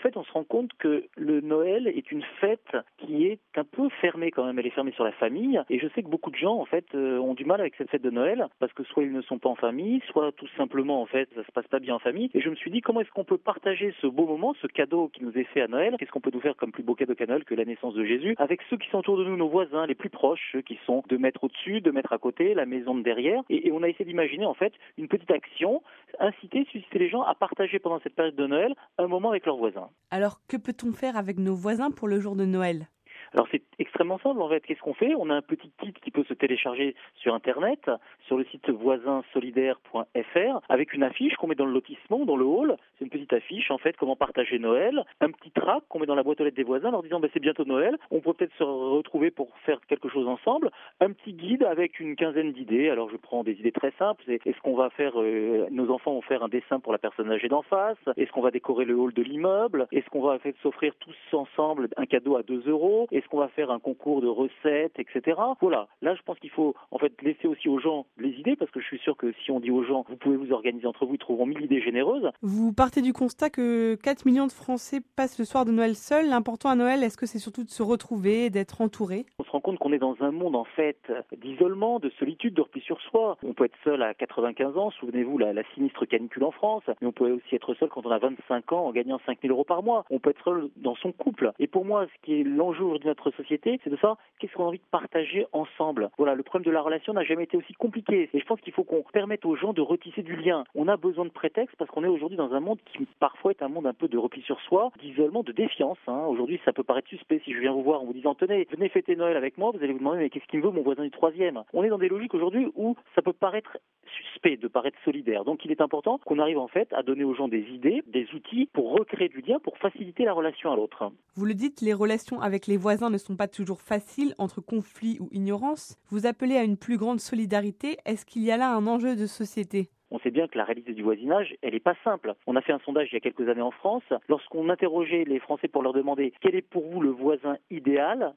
fait, on se rend compte que le Noël est une fête qui est un peu fermée quand même. Elle est fermée sur la famille. Et je sais que beaucoup de gens, en fait, ont du mal avec cette fête de Noël parce que soit ils ne sont pas en famille, soit tout simplement, en fait, ça se passe pas bien en famille. Et je me suis dit, comment est-ce qu'on peut partager ce beau moment, ce cadeau qui nous est fait à Noël? Qu'est-ce qu'on peut nous faire comme plus beau cadeau qu'à Noël que la naissance de Jésus, avec ceux qui sont autour de nous, nos voisins, les plus proches, ceux qui sont 2 mètres au-dessus, 2 mètres à côté, la maison de derrière. Et on a essayé d'imaginer, en fait, une petite action, susciter les gens à partager pendant cette période de Noël un moment avec leurs voisins. Alors, que peut-on faire avec nos voisins pour le jour de Noël ? Alors c'est extrêmement simple en fait. Qu'est-ce qu'on fait? On a un petit kit qui peut se télécharger sur Internet, sur le site voisinsolidaires.fr, avec une affiche qu'on met dans le lotissement, dans le hall. C'est une petite affiche en fait, comment partager Noël. Un petit tract qu'on met dans la boîte aux lettres des voisins en leur disant c'est bientôt Noël, on peut peut-être se retrouver pour faire quelque chose ensemble. Un petit guide avec une quinzaine d'idées. Alors je prends des idées très simples. Est-ce qu'on va faire, nos enfants vont faire un dessin pour la personne âgée d'en face? Est-ce qu'on va décorer le hall de l'immeuble? Est-ce qu'on va s'offrir tous ensemble un cadeau à 2 €? Est-ce qu'on va faire un concours de recettes, etc. Voilà. Là, je pense qu'il faut en fait laisser aussi aux gens les idées, parce que je suis sûr que si on dit aux gens, vous pouvez vous organiser entre vous, ils trouveront 1000 idées généreuses. Vous partez du constat que 4 millions de Français passent le soir de Noël seuls. L'important à Noël, est-ce que c'est surtout de se retrouver, d'être entouré ? On se rend compte qu'on est dans un monde en fait d'isolement, de solitude, de repli sur soi. On peut être seul à 95 ans, souvenez-vous la sinistre canicule en France, mais on peut aussi être seul quand on a 25 ans en gagnant 5 000 € par mois. On peut être seul dans son couple. Et pour moi, ce qui est l'enjeu de notre société, c'est de ça, qu'est-ce qu'on a envie de partager ensemble. Voilà, le problème de la relation n'a jamais été aussi compliqué. Et je pense qu'il faut qu'on permette aux gens de retisser du lien. On a besoin de prétextes parce qu'on est aujourd'hui dans un monde qui parfois est un monde un peu de repli sur soi, d'isolement, de défiance. Aujourd'hui, ça peut paraître suspect si je viens vous voir en vous disant tenez, venez fêter Noël avec moi, vous allez vous demander mais qu'est-ce qu'il me veut mon voisin du 3e? On est dans des logiques aujourd'hui où ça peut paraître suspect de paraître solidaire. Donc il est important qu'on arrive en fait à donner aux gens des idées, des outils pour recréer du lien, pour faciliter la relation à l'autre. Vous le dites, les relations avec les voisins ne sont pas toujours faciles entre conflit ou ignorance. Vous appelez à une plus grande solidarité. Est-ce qu'il y a là un enjeu de société ? On sait bien que la réalité du voisinage, elle n'est pas simple. On a fait un sondage il y a quelques années en France. Lorsqu'on interrogeait les Français pour leur demander quel est pour vous le voisin idéal,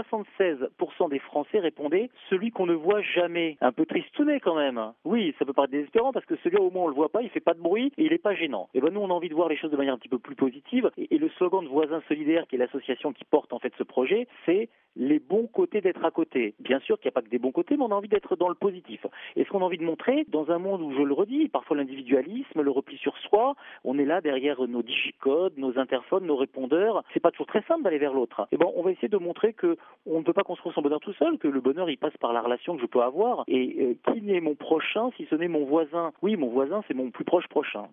76% des Français répondaient celui qu'on ne voit jamais. Un peu tristouné quand même. Oui, ça peut paraître désespérant parce que celui-là au moins on le voit pas, il fait pas de bruit et il est pas gênant. Et ben nous on a envie de voir les choses de manière un petit peu plus positive. Et le slogan de Voisins Solidaires, qui est l'association qui porte en fait ce projet, c'est les bons côtés d'être à côté. Bien sûr qu'il n'y a pas que des bons côtés, mais on a envie d'être dans le positif. Et ce qu'on a envie de montrer, dans un monde où, je le redis, parfois l'individualisme, le repli sur soi, on est là derrière nos digicodes, nos interphones, nos répondeurs. C'est pas toujours très simple d'aller vers l'autre. Et bon, on va essayer de montrer que on ne peut pas construire son bonheur tout seul, que le bonheur il passe par la relation que je peux avoir. Et qui n'est mon prochain si ce n'est mon voisin? Oui, mon voisin, c'est mon plus proche prochain.